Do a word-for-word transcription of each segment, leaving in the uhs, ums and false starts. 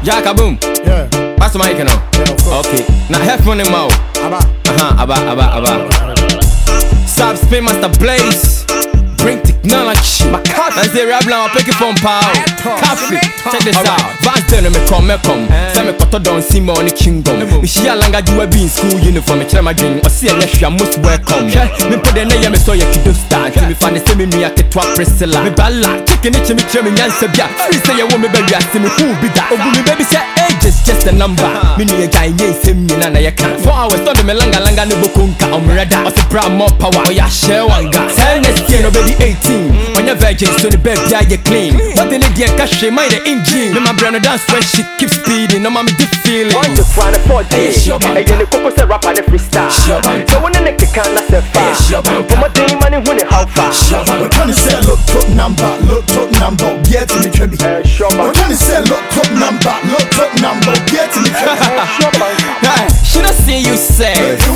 Jacka boom. Yeah. Pass the mic now. Yeah, of course. Okay. Now headphone in mouth. Aba. Uh-huh, aba, aba, aba. Stop spin master blaze. Bring technology. I say rap now, I pick it from power. Coffee, check this out. Vance done me come, me come. Say me cut down see me on the kingdom. Me share langa do a be in school uniform. Me try my dream. I see a next year most welcome. Me put the name me so you can do start. Me find the same me at the twelve Priscilla. Me balla, chicken it me try me answer bia. Free say you want me baby, I see me who be that. Oh me baby say age is just a number. Me need a guy yeah say me na na you can. Four hours done me langa langa no bokunka. I'm ready. I say bra more power. Oh yeah share one guy. Tell next year no baby eighteen. When you're virgin, so the baby yeah you clean. But then again, cash mind the engine. Me my brand dance when she keep speeding. No mommy deep feeling. On the front of four days, and then the coco say rap and the freestyle. So when the neck can I say fast. For my day money when it how far. We're trying to say look top number, look top number, get to me baby. We're trying to say look top number, look top number, get to me baby. She not see you say.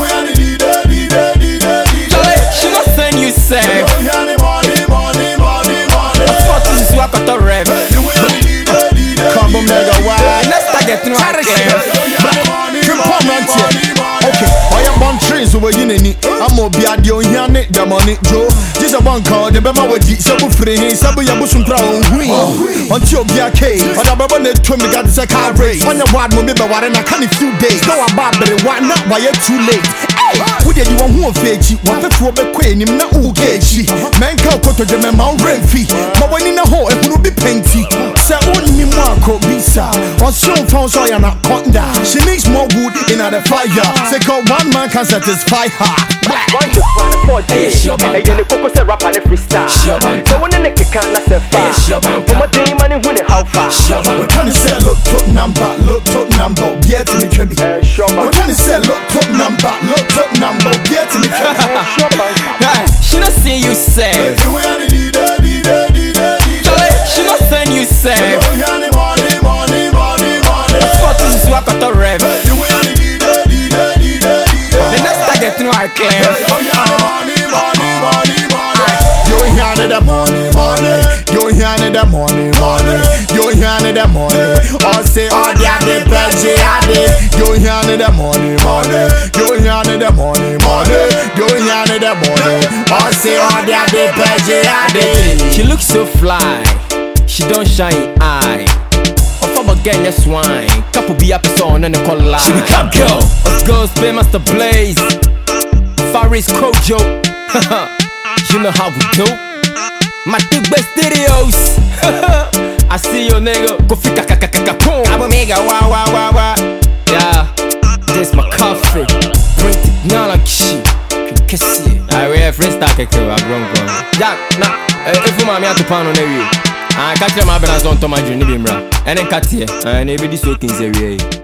She not saying you say. Come mega wide. Let's start getting right. Okay, I am one trees over in any. I'm more be at your yannick, the money, Joe. Just a one call, the Bema would eat some free, some of your bushing crown. Until be a cave, but I'm about to me got the car race. On the ward, remember what I can a few days. No, I'm bad, but why not? Why you're too late? Who did you want who fetch? What the trouble queen him now? Who get she? Man, come to the man, rent fee. But when in a hole, it will be painty. Say only Marco Bisa. Or so found so you're not caught down. She needs more wood in the fire. Say, God, one man can satisfy her. On the front of four days, and then the coco say rap and the freestyle. So when the neck can I say fast. For my day money when it how far. We're trying to say look top number, look top number, get to me baby. We're trying to say look top number, look top number, get to me baby. She not see you say. She not saying you say. This is what got the rev. The next I get to know I claim. You hear the money, money. You hear the money, money. You hear the money. All say all the other pledge, you hear the money, money. You hear the money, money. You hear the money. All say all the other pledge, She looks so fly. She don't shine eye. Of a gang that's swine. Couple be up on and a collar. She become girl. Of girls pay Master Blaze. Faris Kojo. You know how we do. My big best studios. I see your nigga. Go fika kaka kaka boom. I'm a mega wah wah wah wah. Yeah. This my coffee. Bring technology. Kiss it. I wear freestyle keke. I'm wrong wrong. Yeah. Nah. If you want me to pan on the view. I catch them up and I don't to my dream. And then cut here. And maybe this working is